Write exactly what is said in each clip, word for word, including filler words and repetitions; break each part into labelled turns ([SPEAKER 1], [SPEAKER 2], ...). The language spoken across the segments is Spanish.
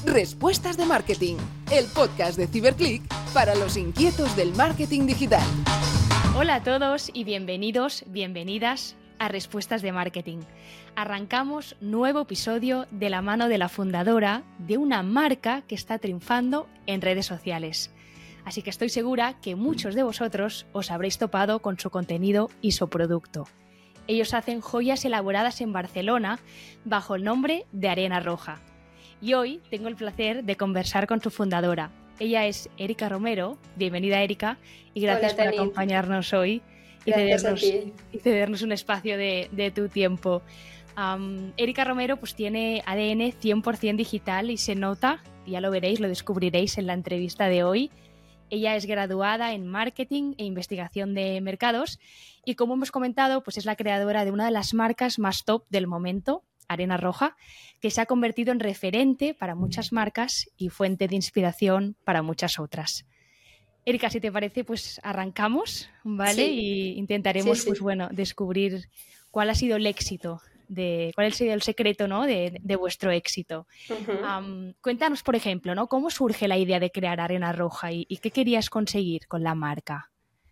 [SPEAKER 1] Respuestas de Marketing, el podcast de Ciberclick para los inquietos del marketing digital.
[SPEAKER 2] Hola a todos y bienvenidos, bienvenidas a Respuestas de Marketing. Arrancamos nuevo episodio de la mano de la fundadora de una marca que está triunfando en redes sociales. Así que estoy segura que muchos de vosotros os habréis topado con su contenido y su producto. Ellos hacen joyas elaboradas en Barcelona bajo el nombre de Arena Roja. Y hoy tengo el placer de conversar con su fundadora. Ella es Erika Romero. Bienvenida, Erika, y gracias
[SPEAKER 3] Hola,
[SPEAKER 2] por
[SPEAKER 3] Tani.
[SPEAKER 2] acompañarnos hoy y cedernos, y cedernos un espacio de, de tu tiempo. Um, Erika Romero pues tiene A D N cien por ciento digital y se nota, ya lo veréis, lo descubriréis en la entrevista de hoy. Ella es graduada en Marketing e Investigación de Mercados y, como hemos comentado, pues es la creadora de una de las marcas más top del momento, Arena Roja, que se ha convertido en referente para muchas marcas y fuente de inspiración para muchas otras. Erika, si te parece, pues arrancamos, ¿vale?
[SPEAKER 3] Sí.
[SPEAKER 2] Y intentaremos,
[SPEAKER 3] Sí, sí.
[SPEAKER 2] pues bueno, descubrir cuál ha sido el éxito, de cuál ha sido el secreto, ¿no? de, de vuestro éxito.
[SPEAKER 3] Uh-huh.
[SPEAKER 2] Um, cuéntanos, por ejemplo, ¿no? ¿Cómo surge la idea de crear Arena Roja y, y qué querías conseguir con la marca?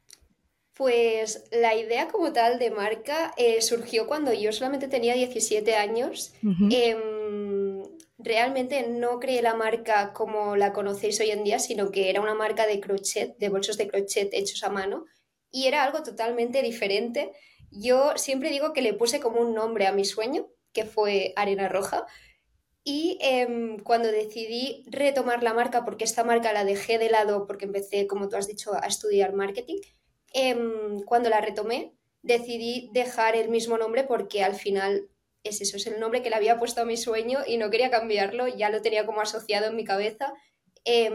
[SPEAKER 3] Pues la idea como tal de marca eh, surgió cuando yo solamente tenía diecisiete años.
[SPEAKER 2] Uh-huh.
[SPEAKER 3] Eh, realmente no creé la marca como la conocéis hoy en día, sino que era una marca de crochet, de bolsos de crochet hechos a mano, y era algo totalmente diferente. Yo siempre digo que le puse como un nombre a mi sueño, que fue Arena Roja. Y eh, cuando decidí retomar la marca, porque esta marca la dejé de lado porque empecé, como tú has dicho, a estudiar marketing, eh, cuando la retomé decidí dejar el mismo nombre porque al final es eso, es el nombre que le había puesto a mi sueño y no quería cambiarlo, ya lo tenía como asociado en mi cabeza eh,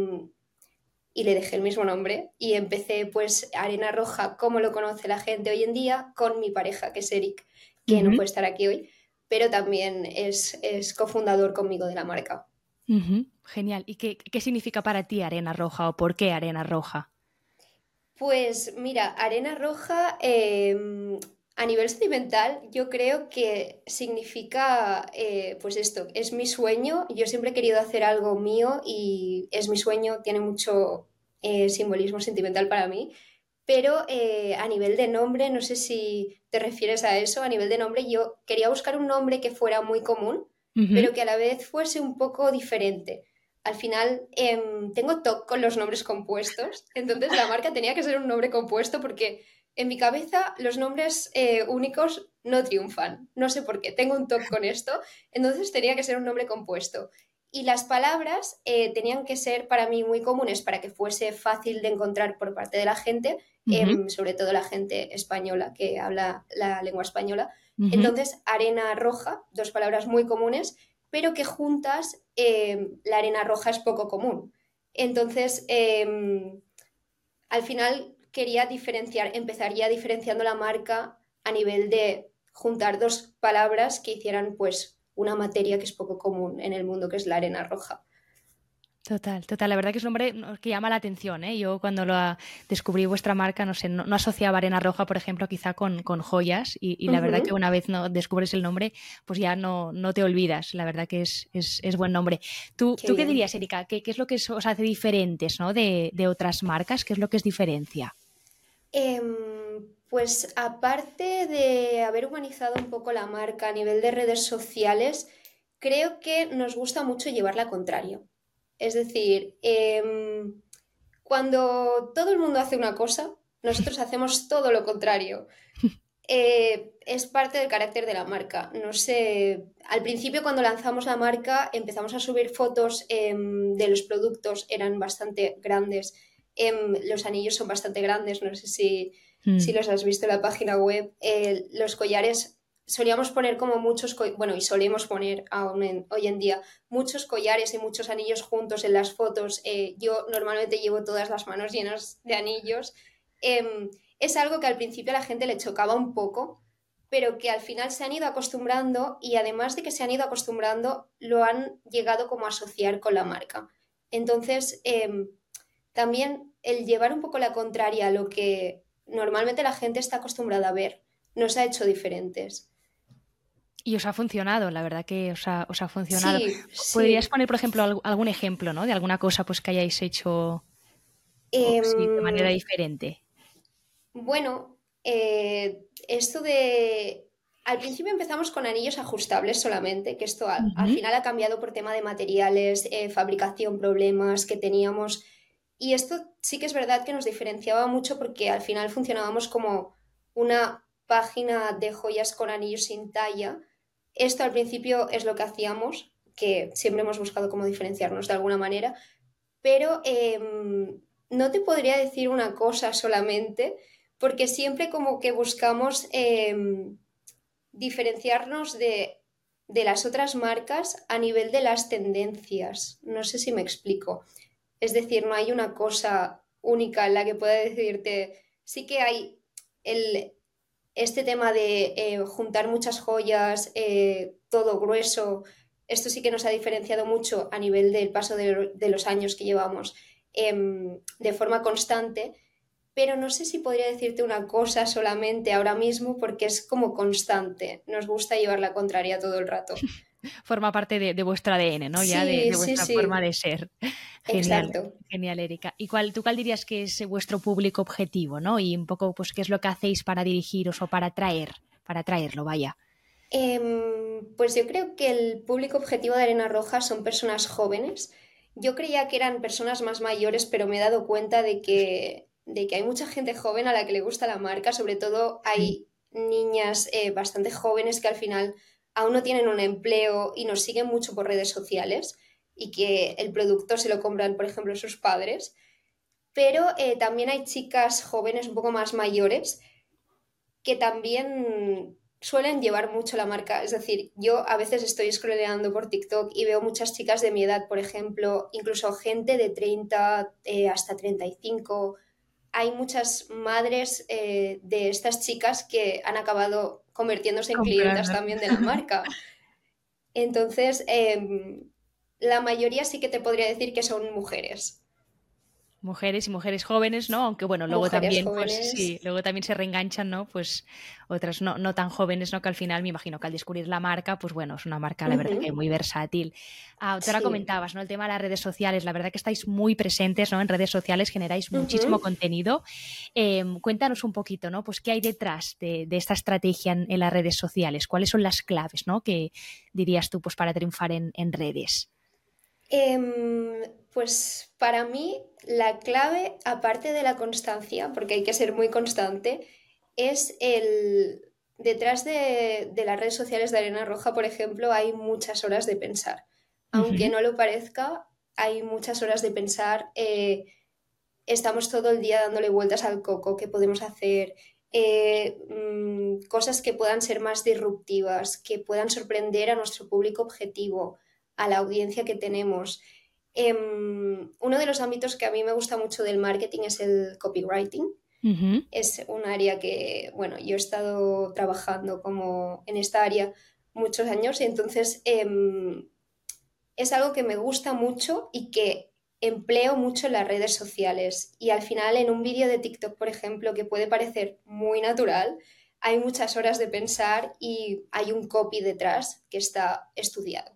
[SPEAKER 3] y le dejé el mismo nombre y empecé pues Arena Roja, como lo conoce la gente hoy en día, con mi pareja, que es Eric, que
[SPEAKER 2] Uh-huh.
[SPEAKER 3] no puede estar aquí hoy, pero también es, es cofundador conmigo de la marca.
[SPEAKER 2] Uh-huh. Genial. ¿Y qué, qué significa para ti Arena Roja o por qué Arena Roja?
[SPEAKER 3] Pues mira, Arena Roja eh, a nivel sentimental yo creo que significa eh, pues esto, es mi sueño, yo siempre he querido hacer algo mío y es mi sueño, tiene mucho eh, simbolismo sentimental para mí, pero eh, a nivel de nombre, no sé si te refieres a eso, a nivel de nombre yo quería buscar un nombre que fuera muy común,
[SPEAKER 2] Uh-huh.
[SPEAKER 3] pero que a la vez fuese un poco diferente. Al final eh, tengo toque con los nombres compuestos, entonces la marca tenía que ser un nombre compuesto porque en mi cabeza los nombres eh, únicos no triunfan, no sé por qué, tengo un toque con esto, entonces tenía que ser un nombre compuesto. Y las palabras eh, tenían que ser para mí muy comunes para que fuese fácil de encontrar por parte de la gente,
[SPEAKER 2] Uh-huh.
[SPEAKER 3] eh, sobre todo la gente española que habla la lengua española.
[SPEAKER 2] Uh-huh.
[SPEAKER 3] Entonces, Arena Roja, dos palabras muy comunes, pero que juntas eh, la arena roja es poco común. Entonces, eh, al final quería diferenciar, empezaría diferenciando la marca a nivel de juntar dos palabras que hicieran pues una materia que es poco común en el mundo, que es la arena roja.
[SPEAKER 2] Total, total. La verdad que es un nombre que llama la atención, ¿eh? Yo cuando lo descubrí vuestra marca, no sé, no, no asociaba Arena Roja, por ejemplo, quizá con, con joyas y, y la uh-huh. verdad que una vez no descubres el nombre, pues ya no, no te olvidas. La verdad que es, es, es buen nombre. ¿Tú qué, ¿tú qué dirías, Erika? ¿Qué, ¿Qué es lo que os hace diferentes, ¿no? de, de otras marcas? ¿Qué es lo que os diferencia?
[SPEAKER 3] Eh, pues aparte de haber humanizado un poco la marca a nivel de redes sociales, creo que nos gusta mucho llevar la contraria. Es decir, eh, cuando todo el mundo hace una cosa, nosotros hacemos todo lo contrario. Eh, es parte del carácter de la marca. No sé, al principio cuando lanzamos la marca empezamos a subir fotos eh, de los productos, eran bastante grandes. Eh, los anillos son bastante grandes, no sé si, mm. si los has visto en la página web. Eh, los collares... Solíamos poner como muchos, co- bueno, y solemos poner aún en, hoy en día muchos collares y muchos anillos juntos en las fotos. Eh, yo normalmente llevo todas las manos llenas de anillos. Eh, es algo que al principio a la gente le chocaba un poco, pero que al final se han ido acostumbrando y además de que se han ido acostumbrando, lo han llegado como a asociar con la marca. Entonces, eh, también el llevar un poco la contraria a lo que normalmente la gente está acostumbrada a ver, nos ha hecho diferentes.
[SPEAKER 2] Y os ha funcionado, la verdad que os ha, os ha funcionado.
[SPEAKER 3] Sí, sí.
[SPEAKER 2] ¿Podrías poner, por ejemplo, algún ejemplo, ¿no? De alguna cosa pues, que hayáis hecho o,
[SPEAKER 3] Em,
[SPEAKER 2] sí, de manera diferente?
[SPEAKER 3] Bueno, eh, esto de... Al principio empezamos con anillos ajustables solamente, que esto al, al
[SPEAKER 2] Ujú.
[SPEAKER 3] final ha cambiado por tema de materiales, eh, fabricación, problemas que teníamos. Y esto sí que es verdad que nos diferenciaba mucho porque al final funcionábamos como una página de joyas con anillos sin talla. Esto al principio es lo que hacíamos, que siempre hemos buscado cómo diferenciarnos de alguna manera, pero em, no te podría decir una cosa solamente, porque siempre como que buscamos em, diferenciarnos de, de las otras marcas a nivel de las tendencias. No sé si me explico. Es decir, no hay una cosa única en la que pueda decirte, sí que hay el, este tema de eh, juntar muchas joyas, eh, todo grueso, esto sí que nos ha diferenciado mucho a nivel del paso de, de los años que llevamos eh, de forma constante, pero no sé si podría decirte una cosa solamente ahora mismo porque es como constante, nos gusta llevar la contraria todo el rato.
[SPEAKER 2] Forma parte de, de vuestro A D N, ¿no? Ya de,
[SPEAKER 3] Sí,
[SPEAKER 2] de
[SPEAKER 3] sí,
[SPEAKER 2] vuestra forma
[SPEAKER 3] sí,
[SPEAKER 2] de ser. Genial,
[SPEAKER 3] exacto.
[SPEAKER 2] genial, Erika. ¿Y cuál, tú cuál dirías que es vuestro público objetivo, ¿no? Y un poco, pues, ¿qué es lo que hacéis para dirigiros o para atraer, para atraerlo, vaya?
[SPEAKER 3] Em, pues yo creo que el público objetivo de Arena Roja son personas jóvenes. Yo creía que eran personas más mayores, pero me he dado cuenta de que, de que hay mucha gente joven a la que le gusta la marca. Sobre todo
[SPEAKER 2] Sí.
[SPEAKER 3] hay niñas eh, bastante jóvenes que al final aún no tienen un empleo y nos siguen mucho por redes sociales y que el producto se lo compran, por ejemplo, sus padres. Pero eh, también hay chicas jóvenes un poco más mayores que también suelen llevar mucho la marca. Es decir, yo a veces estoy scrolleando por TikTok y veo muchas chicas de mi edad, por ejemplo, incluso gente de treinta eh, hasta treinta y cinco. Hay muchas madres eh, de estas chicas que han acabado convirtiéndose en clientas
[SPEAKER 2] Comprando.
[SPEAKER 3] también de la marca. Entonces, eh, la mayoría sí que te podría decir que son mujeres.
[SPEAKER 2] Mujeres y mujeres jóvenes, ¿no? Aunque bueno, luego
[SPEAKER 3] Mujeres
[SPEAKER 2] también, pues
[SPEAKER 3] jóvenes.
[SPEAKER 2] sí, luego también se reenganchan, ¿no? Pues otras no, no tan jóvenes, ¿no? Que al final me imagino que al descubrir la marca, pues bueno, es una marca, la verdad, que
[SPEAKER 3] Ujú.
[SPEAKER 2] muy versátil. Ah, tú ahora
[SPEAKER 3] Sí.
[SPEAKER 2] comentabas, ¿no? El tema de las redes sociales, la verdad que estáis muy presentes, ¿no? En redes sociales, generáis muchísimo
[SPEAKER 3] Ujú.
[SPEAKER 2] contenido. Eh, cuéntanos un poquito, ¿no? Pues qué hay detrás de, de esta estrategia en, en, las redes sociales, cuáles son las claves, ¿no? Que dirías tú, pues para triunfar en, en redes.
[SPEAKER 3] Em, pues para mí la clave, aparte de la constancia, porque hay que ser muy constante, es el... Detrás de, de las redes sociales de Arena Roja, por ejemplo, hay muchas horas de pensar. Aunque
[SPEAKER 2] Ujú.
[SPEAKER 3] no lo parezca, hay muchas horas de pensar. Eh, estamos todo el día dándole vueltas al coco, qué podemos hacer, eh, mm, cosas que puedan ser más disruptivas, que puedan sorprender a nuestro público objetivo, a la audiencia que tenemos. Em, uno de los ámbitos que a mí me gusta mucho del marketing es el copywriting.
[SPEAKER 2] Uh-huh.
[SPEAKER 3] Es un área que, bueno, yo he estado trabajando como en esta área muchos años y entonces em, es algo que me gusta mucho y que empleo mucho en las redes sociales. Y al final en un vídeo de TikTok, por ejemplo, que puede parecer muy natural, hay muchas horas de pensar y hay un copy detrás que está estudiado.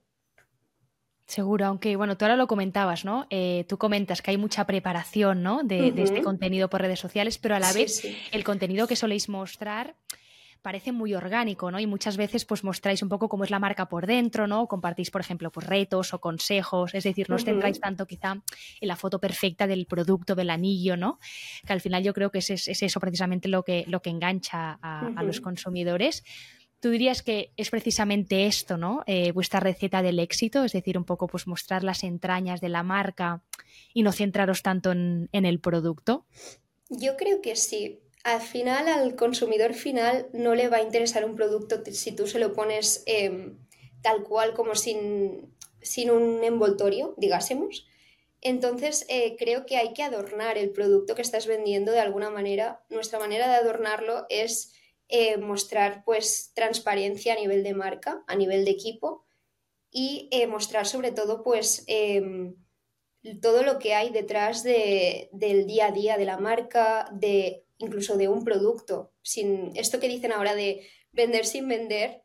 [SPEAKER 2] Seguro, aunque bueno, tú ahora lo comentabas, ¿no? Eh, tú comentas que hay mucha preparación, ¿no? De, de este
[SPEAKER 3] Ujú.
[SPEAKER 2] contenido por redes sociales, pero a la
[SPEAKER 3] Sí,
[SPEAKER 2] vez
[SPEAKER 3] sí.
[SPEAKER 2] el contenido que soléis mostrar parece muy orgánico, ¿no? Y muchas veces pues mostráis un poco cómo es la marca por dentro, ¿no? Compartís, por ejemplo, pues retos o consejos, es decir, no os centráis
[SPEAKER 3] Ujú.
[SPEAKER 2] tanto quizá en la foto perfecta del producto, del anillo, ¿no? Que al final yo creo que es, es eso precisamente lo que, lo que engancha a, a los
[SPEAKER 3] Ujú.
[SPEAKER 2] consumidores. ¿Tú dirías que es precisamente esto, ¿no? Eh, vuestra receta del éxito, es decir, un poco pues mostrar las entrañas de la marca y no centraros tanto en, en el producto?
[SPEAKER 3] Yo creo que sí. Al final, al consumidor final no le va a interesar un producto t- si tú se lo pones em, tal cual como sin, sin un envoltorio, digásemos. Entonces, eh, creo que hay que adornar el producto que estás vendiendo de alguna manera. Nuestra manera de adornarlo es eh, mostrar pues transparencia a nivel de marca, a nivel de equipo y eh, mostrar sobre todo pues em, todo lo que hay detrás de, del día a día de la marca, de incluso de un producto. Sin esto que dicen ahora de vender sin vender,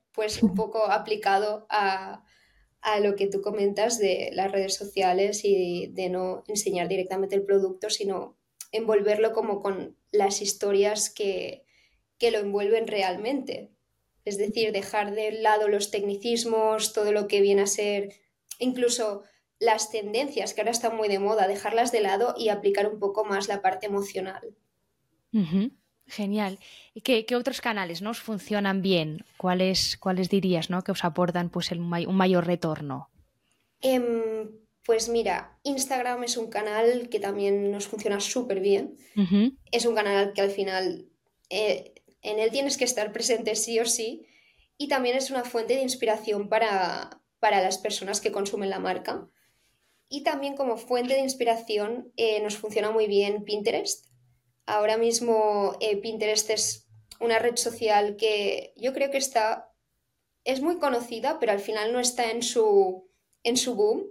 [SPEAKER 3] pues un poco aplicado a, a lo que tú comentas de las redes sociales y de no enseñar directamente el producto, sino envolverlo como con las historias que, que lo envuelven realmente. Es decir, dejar de lado los tecnicismos, todo lo que viene a ser, incluso las tendencias que ahora están muy de moda, dejarlas de lado y aplicar un poco más la parte emocional.
[SPEAKER 2] Uh-huh. Genial. ¿Y qué, qué otros canales, ¿no?, os funcionan bien? ¿Cuáles, cuáles dirías, ¿no?, que os aportan pues el, un mayor retorno?
[SPEAKER 3] Eh, pues mira, Instagram es un canal que también nos funciona súper bien.
[SPEAKER 2] Uh-huh.
[SPEAKER 3] Es un canal que al final eh, en él tienes que estar presente sí o sí, y también es una fuente de inspiración para, para las personas que consumen la marca. Y también como fuente de inspiración eh, nos funciona muy bien Pinterest. Ahora mismo eh, Pinterest es una red social que yo creo que está, es muy conocida, pero al final no está en su, en su boom.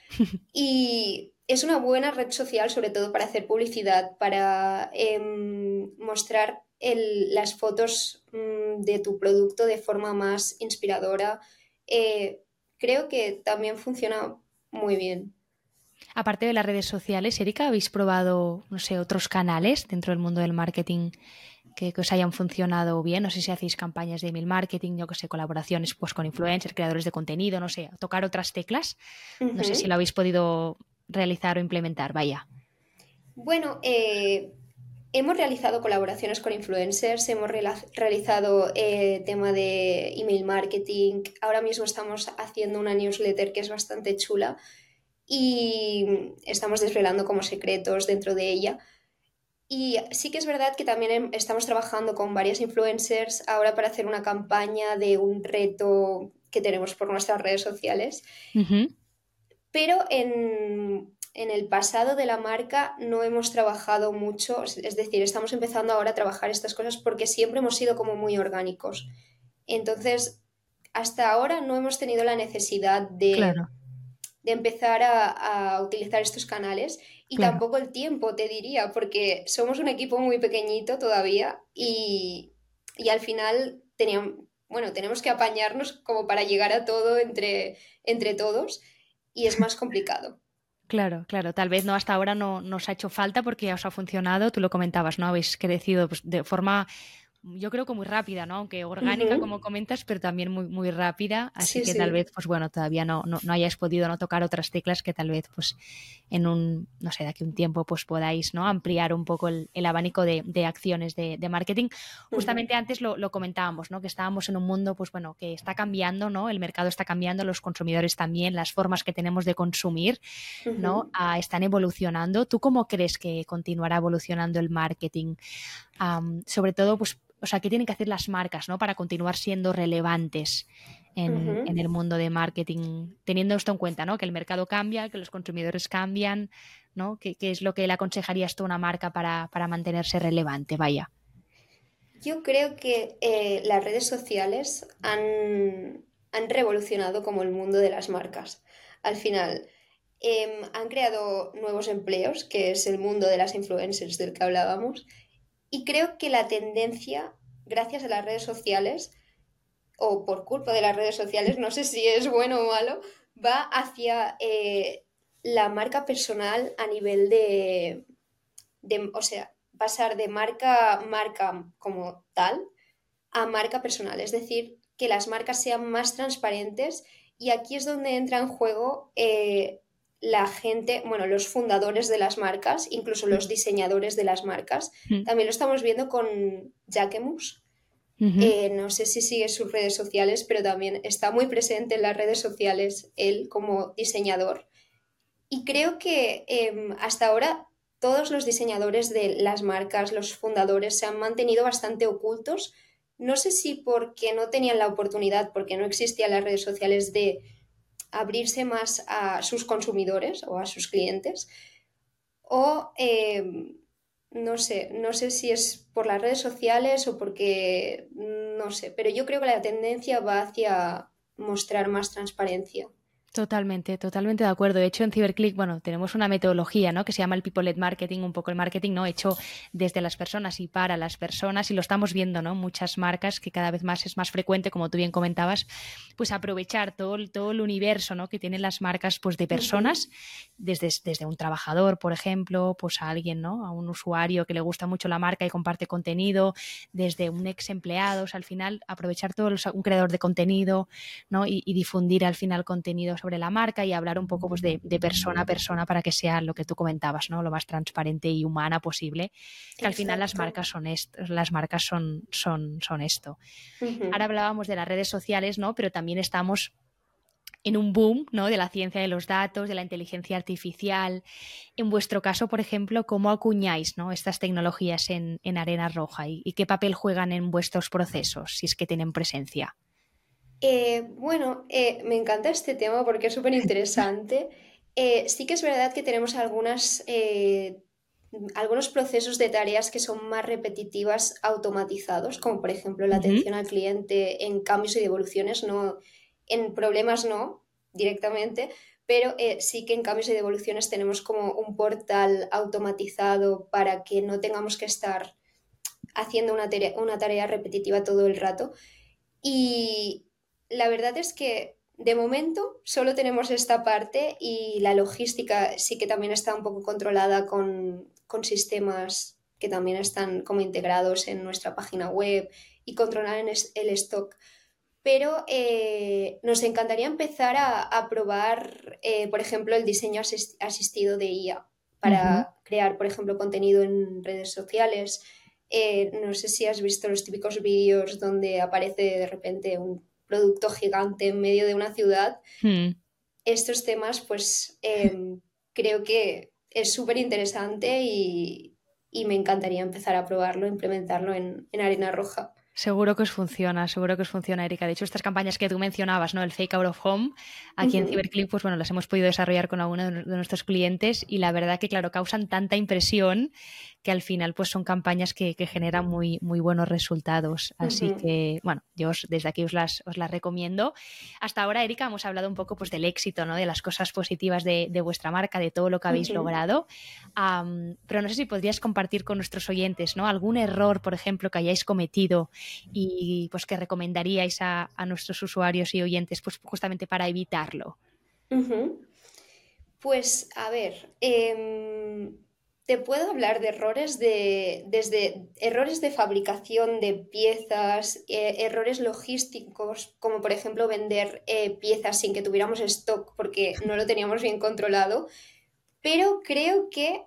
[SPEAKER 3] Y es una buena red social, sobre todo para hacer publicidad, para eh, mostrar el, las fotos mm, de tu producto de forma más inspiradora. Eh, creo que también funciona muy bien.
[SPEAKER 2] Aparte de las redes sociales, Erika, ¿habéis probado, no sé, otros canales dentro del mundo del marketing que, que os hayan funcionado bien? No sé si hacéis campañas de email marketing, yo que sé, colaboraciones pues con influencers, creadores de contenido, no sé, tocar otras teclas.
[SPEAKER 3] Uh-huh.
[SPEAKER 2] No sé si lo habéis podido realizar o implementar, vaya.
[SPEAKER 3] Bueno, eh, hemos realizado colaboraciones con influencers, hemos re- realizado eh, tema de email marketing. Ahora mismo estamos haciendo una newsletter que es bastante chula y estamos desvelando como secretos dentro de ella. Y sí que es verdad que también estamos trabajando con varias influencers ahora para hacer una campaña de un reto que tenemos por nuestras redes sociales.
[SPEAKER 2] Uh-huh.
[SPEAKER 3] Pero en, en el pasado de la marca no hemos trabajado mucho, es decir, estamos empezando ahora a trabajar estas cosas porque siempre hemos sido como muy orgánicos. Entonces, hasta ahora no hemos tenido la necesidad de,
[SPEAKER 2] Claro,
[SPEAKER 3] de empezar a, a utilizar estos canales y
[SPEAKER 2] claro.
[SPEAKER 3] tampoco el tiempo, te diría, porque somos un equipo muy pequeñito todavía y, y al final teníamos, bueno, tenemos que apañarnos como para llegar a todo entre, entre todos. Y es más complicado.
[SPEAKER 2] Claro, claro. Tal vez no hasta ahora no nos ha hecho falta porque ya os ha funcionado. Tú lo comentabas, ¿no? Habéis crecido pues, de forma, yo creo que muy rápida, ¿no? Aunque orgánica,
[SPEAKER 3] Uh-huh.
[SPEAKER 2] como comentas, pero también muy, muy rápida. Así
[SPEAKER 3] Sí,
[SPEAKER 2] que tal
[SPEAKER 3] sí.
[SPEAKER 2] vez, pues bueno, todavía no, no, no hayáis podido no tocar otras teclas que tal vez, pues, en un, no sé, de aquí a un tiempo, pues podáis, ¿no?, ampliar un poco el, el abanico de, de acciones de, de marketing. Justamente uh-huh. Antes lo, lo comentábamos, ¿no? Que estábamos en un mundo, pues bueno, que está cambiando, ¿no? El mercado está cambiando, los consumidores también, las formas que tenemos de consumir, ¿no? Uh-huh. Ah, están evolucionando. ¿Tú cómo crees que continuará evolucionando el marketing? Um, sobre todo, pues, o sea, ¿qué tienen que hacer las marcas, ¿no?, para continuar siendo relevantes en, uh-huh. en el mundo de marketing, teniendo esto en cuenta, ¿no?, que el mercado cambia, que los consumidores cambian, ¿no? ¿Qué, qué es lo que le aconsejarías tú a una marca para, para mantenerse relevante? Vaya.
[SPEAKER 3] Yo creo que eh, las redes sociales han, han revolucionado como el mundo de las marcas. Al final, eh, han creado nuevos empleos, que es el mundo de las influencers del que hablábamos, y creo que la tendencia, gracias a las redes sociales, o por culpa de las redes sociales, no sé si es bueno o malo, va hacia eh, la marca personal a nivel de, de, o sea, pasar de marca, marca como tal a marca personal. Es decir, que las marcas sean más transparentes y aquí es donde entra en juego eh, la gente, bueno, los fundadores de las marcas, incluso los diseñadores de las marcas. También lo estamos viendo con Jacquemus. Uh-huh. Eh, no sé si sigue sus redes sociales, pero también está muy presente en las redes sociales él como diseñador. Y creo que eh, hasta ahora todos los diseñadores de las marcas, los fundadores, se han mantenido bastante ocultos. No sé si porque no tenían la oportunidad, porque no existían las redes sociales, de abrirse más a sus consumidores o a sus clientes, o eh, no sé, no sé si es por las redes sociales o porque, no sé, pero yo creo que la tendencia va hacia mostrar más transparencia.
[SPEAKER 2] Totalmente, totalmente de acuerdo. De hecho, en CiberClick, bueno, tenemos una metodología, ¿no?, que se llama el People-led Marketing, un poco el marketing, ¿no?, hecho desde las personas y para las personas, y lo estamos viendo, ¿no?, muchas marcas que cada vez más es más frecuente, como tú bien comentabas, pues aprovechar todo, todo el universo, ¿no?, que tienen las marcas, pues de personas, uh-huh. desde, desde un trabajador, por ejemplo, pues a alguien, ¿no?, a un usuario que le gusta mucho la marca y comparte contenido, desde un ex empleado, o sea, al final aprovechar todo el, un creador de contenido, ¿no?, y, y difundir al final contenido sobre la marca y hablar un poco pues de, de persona a persona para que sea lo que tú comentabas, ¿no?, lo más transparente y humana posible, que Exacto. Al final las marcas son esto, las marcas son, son, son esto. Uh-huh. Ahora hablábamos de las redes sociales, ¿no?, pero también estamos en un boom, ¿no?, de la ciencia de los datos, de la inteligencia artificial. En vuestro caso, por ejemplo, ¿cómo acuñáis, ¿no?, estas tecnologías en, en Arena Roja y, y qué papel juegan en vuestros procesos, si es que tienen presencia?
[SPEAKER 3] Eh, bueno, eh, me encanta este tema porque es súper interesante. Eh, sí que es verdad que tenemos algunas, eh, algunos procesos de tareas que son más repetitivas automatizados, como por ejemplo la uh-huh. atención al cliente en cambios y devoluciones, no, en problemas no directamente, pero eh, sí que en cambios y devoluciones tenemos como un portal automatizado para que no tengamos que estar haciendo una tarea, una tarea repetitiva todo el rato. Y la verdad es que de momento solo tenemos esta parte y la logística sí que también está un poco controlada con, con sistemas que también están como integrados en nuestra página web y controlan el stock. Pero eh, nos encantaría empezar a, a probar, eh, por ejemplo, el diseño asist- asistido de I A para uh-huh. crear, por ejemplo, contenido en redes sociales. Eh, no sé si has visto los típicos vídeos donde aparece de repente un producto gigante en medio de una ciudad. Hmm. Estos temas, pues, eh, creo que es súper interesante y, y me encantaría empezar a probarlo, implementarlo en, en Arena Roja.
[SPEAKER 2] Seguro que os funciona, seguro que os funciona, Erika. De hecho, estas campañas que tú mencionabas, ¿no?, el Fake Out of Home, aquí uh-huh. en CiberClick, pues bueno, las hemos podido desarrollar con algunos de nuestros clientes y la verdad que, claro, causan tanta impresión que al final pues son campañas que, que generan muy, muy buenos resultados. Así uh-huh. que, bueno, yo os, desde aquí os las, os las recomiendo. Hasta ahora, Erika, hemos hablado un poco pues del éxito, ¿no?, de las cosas positivas de, de vuestra marca, de todo lo que habéis uh-huh. logrado. Um, pero no sé si podrías compartir con nuestros oyentes, ¿no?, algún error, por ejemplo, que hayáis cometido y pues que recomendaríais a, a nuestros usuarios y oyentes pues justamente para evitarlo.
[SPEAKER 3] Uh-huh. Pues a ver, eh, te puedo hablar de errores de desde errores de fabricación de piezas, eh, errores logísticos, como por ejemplo vender eh, piezas sin que tuviéramos stock porque no lo teníamos bien controlado, pero creo que,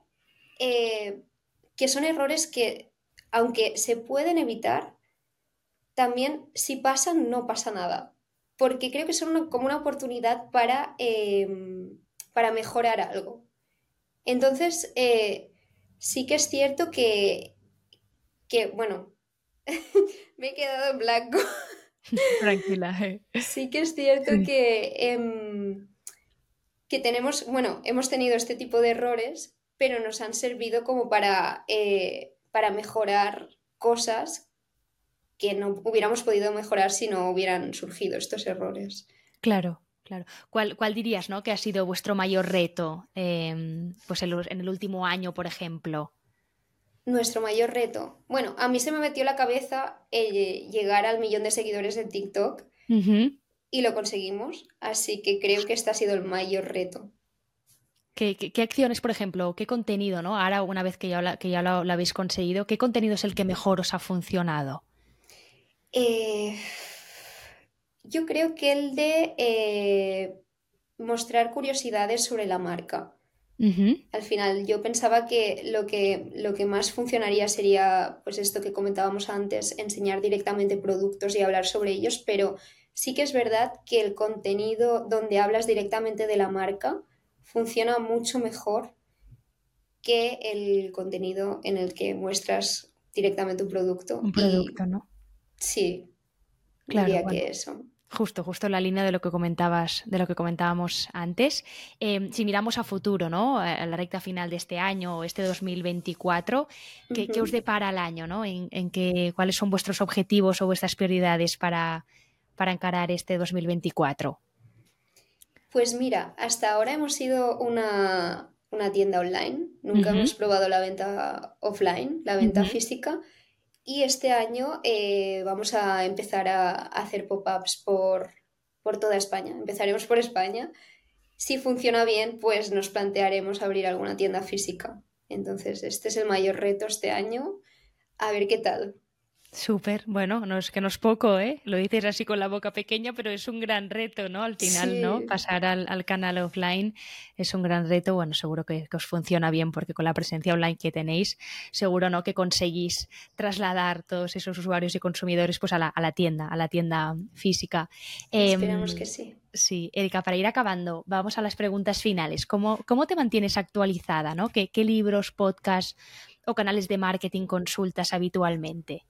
[SPEAKER 3] eh, que son errores que, aunque se pueden evitar, también si pasan no pasa nada, porque creo que son una, como una oportunidad para, eh, para mejorar algo. Entonces, eh, sí que es cierto que, que bueno, me he quedado en blanco.
[SPEAKER 2] Tranquila. Eh.
[SPEAKER 3] Sí que es cierto que, eh, que tenemos, bueno, hemos tenido este tipo de errores, pero nos han servido como para, eh, para mejorar cosas que no hubiéramos podido mejorar si no hubieran surgido estos errores.
[SPEAKER 2] Claro, claro. ¿Cuál, cuál dirías, ¿no?, que ha sido vuestro mayor reto eh, pues en, los, en el último año, por ejemplo?
[SPEAKER 3] Nuestro mayor reto. Bueno, a mí se me metió en la cabeza eh, llegar al millón de seguidores en TikTok uh-huh. y lo conseguimos, así que creo que este ha sido el mayor reto.
[SPEAKER 2] ¿Qué, qué, qué acciones, por ejemplo, qué contenido, ¿no? Ahora, una vez que ya, la, que ya lo, lo habéis conseguido, ¿qué contenido es el que mejor os ha funcionado?
[SPEAKER 3] Eh, yo creo que el de eh, mostrar curiosidades sobre la marca. Uh-huh. Al final, yo pensaba que lo, que lo que más funcionaría sería, pues esto que comentábamos antes, enseñar directamente productos y hablar sobre ellos, pero sí que es verdad que el contenido donde hablas directamente de la marca funciona mucho mejor que el contenido en el que muestras directamente un producto.
[SPEAKER 2] Un producto, y, ¿no?
[SPEAKER 3] Sí,
[SPEAKER 2] claro,
[SPEAKER 3] diría
[SPEAKER 2] bueno.
[SPEAKER 3] que eso.
[SPEAKER 2] Justo, justo en la línea de lo que comentabas, de lo que comentábamos antes. Eh, si miramos a futuro, ¿no?, a la recta final de este año, este dos mil veinticuatro, ¿qué, uh-huh. ¿qué os depara el año, ¿no? En, en qué, ¿cuáles son vuestros objetivos o vuestras prioridades para, para encarar este dos mil veinticuatro?
[SPEAKER 3] Pues mira, hasta ahora hemos sido una, una tienda online, nunca uh-huh. hemos probado la venta offline, la venta uh-huh. física, y este año eh, vamos a empezar a, a hacer pop-ups por, por toda España. Empezaremos por España. Si funciona bien, pues nos plantearemos abrir alguna tienda física. Entonces, este es el mayor reto este año. A ver qué tal.
[SPEAKER 2] Súper, bueno, no es que no es poco, ¿eh? Lo dices así con la boca pequeña, pero es un gran reto, ¿no? Al final, sí. ¿no? Pasar al, al canal offline es un gran reto. Bueno, seguro que, que os funciona bien porque con la presencia online que tenéis, seguro, ¿no? Que conseguís trasladar todos esos usuarios y consumidores pues a la, a la tienda, a la tienda física.
[SPEAKER 3] Esperamos eh, que sí.
[SPEAKER 2] Sí, Erika, para ir acabando, vamos a las preguntas finales. ¿Cómo, cómo te mantienes actualizada, ¿no? ¿Qué, qué libros, podcasts o canales de marketing consultas habitualmente?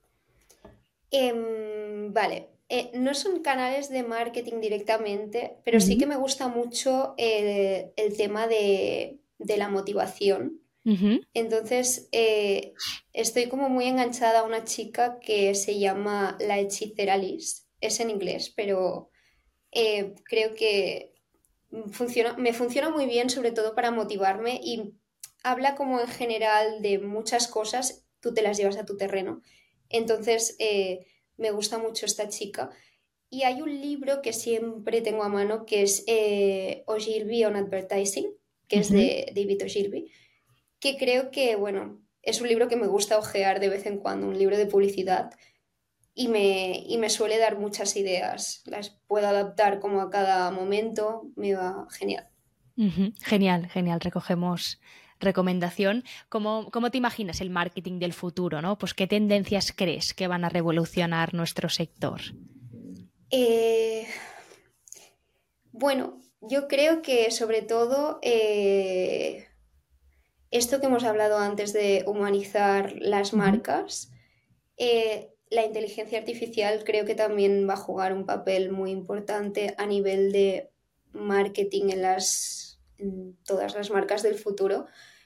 [SPEAKER 3] Eh, vale, eh, no son canales de marketing directamente, pero uh-huh. sí que me gusta mucho el, el tema de, de la motivación. Uh-huh. Entonces, eh, estoy como muy enganchada a una chica que se llama La Hechicera Liz. Es en inglés, pero eh, creo que funciona, me funciona muy bien, sobre todo para motivarme, y habla como en general de muchas cosas, tú te las llevas a tu terreno. Entonces, eh, me gusta mucho esta chica. Y hay un libro que siempre tengo a mano que es eh, Ogilvy on Advertising, que uh-huh. es de David Ogilvy, que creo que, bueno, es un libro que me gusta ojear de vez en cuando, un libro de publicidad, y me, y me suele dar muchas ideas. Las puedo adaptar como a cada momento, me va genial.
[SPEAKER 2] Uh-huh. Genial, genial, recogemos recomendación. ¿Cómo, ¿Cómo te imaginas el marketing del futuro, ¿no? Pues, ¿qué tendencias crees que van a revolucionar nuestro sector?
[SPEAKER 3] Eh, bueno, yo creo que sobre todo eh, esto que hemos hablado antes de humanizar las marcas, eh, la inteligencia artificial creo que también va a jugar un papel muy importante a nivel de marketing en las en todas las marcas del futuro.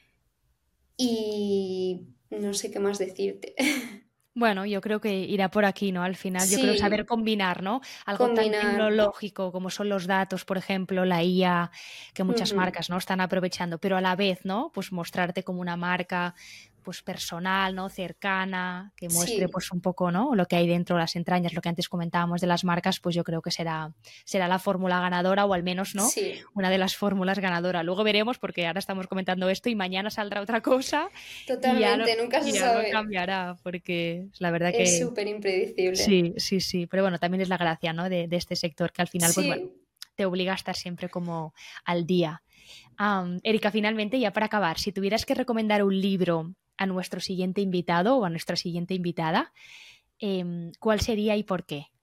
[SPEAKER 3] Y no sé qué más decirte.
[SPEAKER 2] Bueno, yo creo que irá por aquí, ¿no? Al final,
[SPEAKER 3] sí.
[SPEAKER 2] yo creo saber combinar, ¿no? Algo combinar. tan tecnológico como son los datos, por ejemplo, la I A, que muchas uh-huh. marcas, ¿no? Están aprovechando, pero a la vez, ¿no? Pues mostrarte como una marca pues personal, ¿no? Cercana, que muestre sí. pues un poco, ¿no? Lo que hay dentro, las entrañas, lo que antes comentábamos de las marcas, pues yo creo que será, será la fórmula ganadora, o al menos, ¿no?
[SPEAKER 3] Sí.
[SPEAKER 2] Una de las fórmulas ganadoras. Luego veremos, porque ahora estamos comentando esto y mañana saldrá otra cosa.
[SPEAKER 3] Totalmente,
[SPEAKER 2] y ya
[SPEAKER 3] nunca se
[SPEAKER 2] y ya
[SPEAKER 3] sabe.
[SPEAKER 2] No cambiará, porque la verdad
[SPEAKER 3] es
[SPEAKER 2] que...
[SPEAKER 3] Es súper impredecible.
[SPEAKER 2] Sí, sí, sí. Pero bueno, también es la gracia, ¿no? De, de este sector, que al final,
[SPEAKER 3] sí.
[SPEAKER 2] pues bueno, te obliga a estar siempre como al día. Um, Erika, finalmente, ya para acabar, si tuvieras que recomendar un libro a nuestro siguiente invitado o a nuestra siguiente invitada, eh, ¿cuál sería y por qué?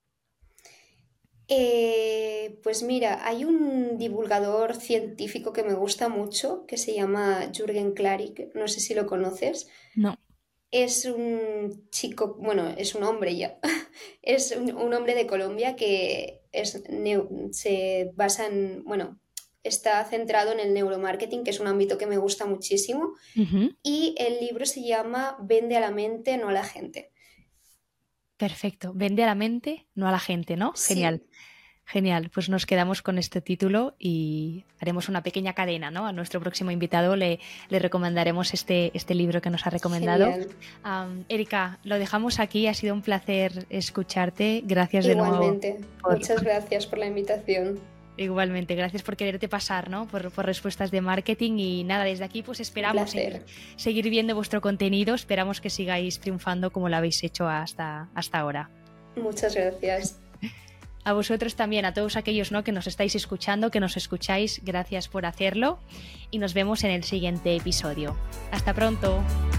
[SPEAKER 3] Eh, pues mira, hay un divulgador científico que me gusta mucho que se llama Jürgen Klarik, no sé si lo conoces.
[SPEAKER 2] No.
[SPEAKER 3] Es un chico, bueno, es un hombre ya, es un, un hombre de Colombia que es, se basa en, bueno, está centrado en el neuromarketing, que es un ámbito que me gusta muchísimo,
[SPEAKER 2] uh-huh.
[SPEAKER 3] y el libro se llama Vende a la mente, no a la gente.
[SPEAKER 2] Perfecto, vende a la mente, no a la gente, ¿no?
[SPEAKER 3] Sí.
[SPEAKER 2] Genial. Genial, pues nos quedamos con este título y haremos una pequeña cadena, ¿no? A nuestro próximo invitado le, le recomendaremos este, este libro que nos ha recomendado. Um, Erika, lo dejamos aquí, ha sido un placer escucharte. Gracias de nuevo.
[SPEAKER 3] Igualmente, por... muchas gracias por la invitación.
[SPEAKER 2] Igualmente, gracias por quererte pasar, ¿no? Por, por respuestas de marketing y nada, desde aquí pues esperamos seguir, seguir viendo vuestro contenido, esperamos que sigáis triunfando como lo habéis hecho hasta, hasta ahora.
[SPEAKER 3] Muchas gracias.
[SPEAKER 2] A vosotros también, a todos aquellos, ¿no? que nos estáis escuchando, que nos escucháis, gracias por hacerlo y nos vemos en el siguiente episodio. Hasta pronto.